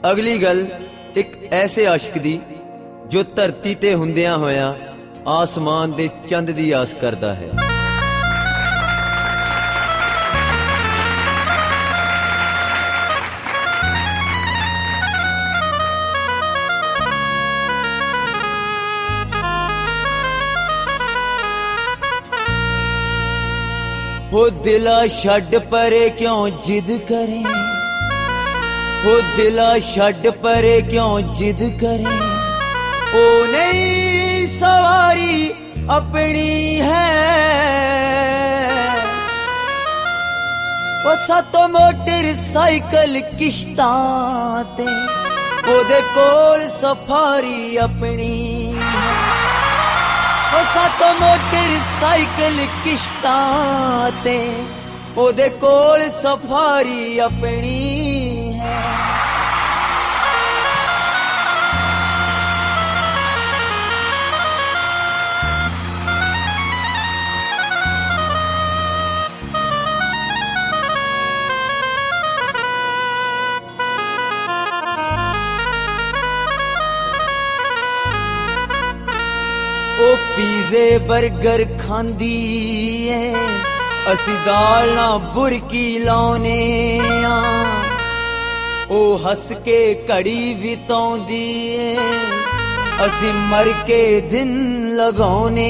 अगली गल एक ऐसे आशिक दी जो धरती ते हुंदियां होया आसमान दे चंद दी आस करदा है। वो दिला छड्ड परे क्यों जिद करें, वो दिला छड्ड परे क्यों जिद करें, ओ नहीं सवारी अपनी है। वो सातो मोटरसाइकिल किश्तां ते ओदे कोल सफारी अपनी है। वो सातो मोटरसाइकिल किश्तां ते ओदे कोल सफारी अपनी है। ओ पीजे बर्गर खांदी है, असी दाल ना बुरकी लाउने आ। ओ हस के घड़ी बिताउंदी है, असी मर के दिन लगाउने।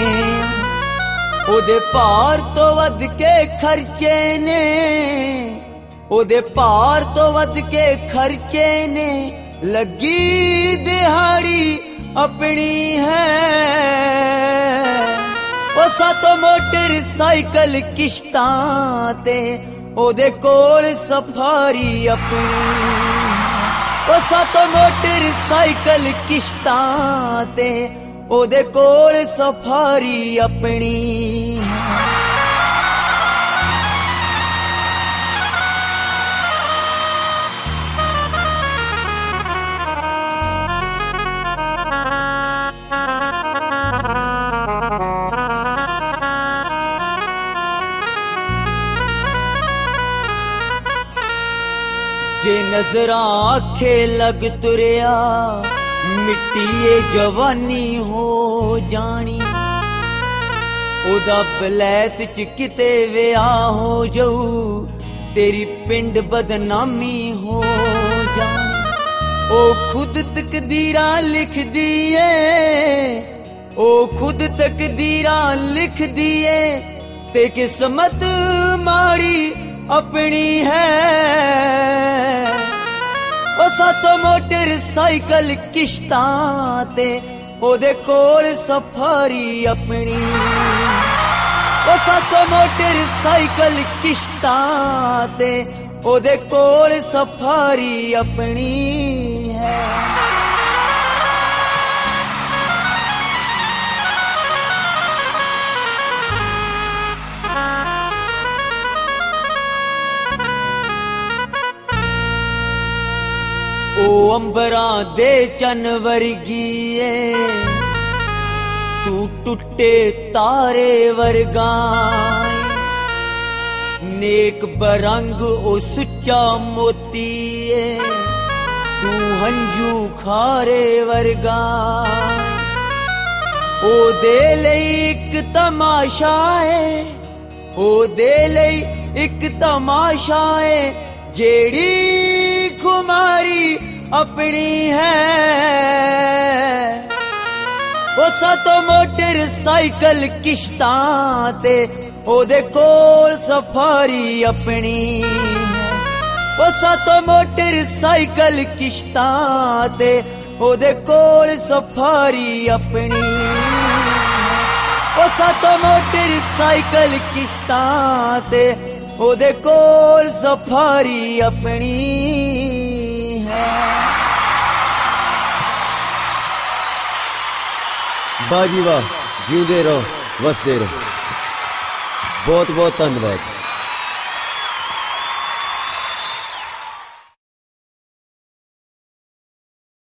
ओदे पार तो वध के खर्चे ने, ओदे पार तो वध के खर्चे ने, लगी दिहाड़ी अपनी है। वो सातो मोटरसाइकिल किश्तां ते ओदे कोल सफारी अपनी। वो सातो मोटरसाइकिल किश्तां ते ओदे कोल सफारी अपनी है। जे नजरा आखे लग तुरया मिट्टी जवानी हो जानी। ओदा बलैत च किते विआह हो जाऊ, तेरी पिंड बदनामी हो जानी। ओ खुद तकदीरा लिख दिए, ओ खुद तकदीरा लिख दिए, ते किस्मत माड़ी अपनी है। ओ सातो मोटरसाइकिल किश्तां ते ओदे कोल सफारी अपनी। ओ सातो मोटरसाइकिल किश्तां ते ओदे कोल सफारी अपनी है। ओ अंबरा दे चन वर्गी है, तू टुटे तारे वर्गा। नेक बरंग ओ सुच्चा मोती है, तू हंजू खारे वर्गा। ओ दे लई एक तमाशा है, ओ दे लई एक तमाशा है, जेड़ी खुमारी अपनी है। वो सातो मोटरसाइकिल किश्तां ते ओदे कोल सफारी अपनी है। वो सातो मोटरसाइकिल किश्तां ते ओदे कोल सफारी अपनी है। वो सातो मोटरसाइकिल किश्तां ते ओदे कोल सफारी अपनी है। बाजी वाह, जींदे रहो, वसदे रहो। बहुत बहुत धन्यवाद।